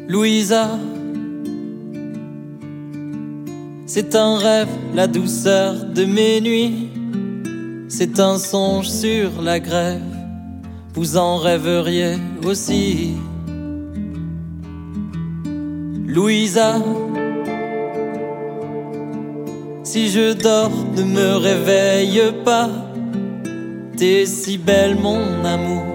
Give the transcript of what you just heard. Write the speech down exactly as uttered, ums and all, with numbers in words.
Louisa, c'est un rêve, la douceur de mes nuits. C'est un songe sur la grève, vous en rêveriez aussi. Louisa, si je dors, ne me réveille pas. T'es si belle mon amour,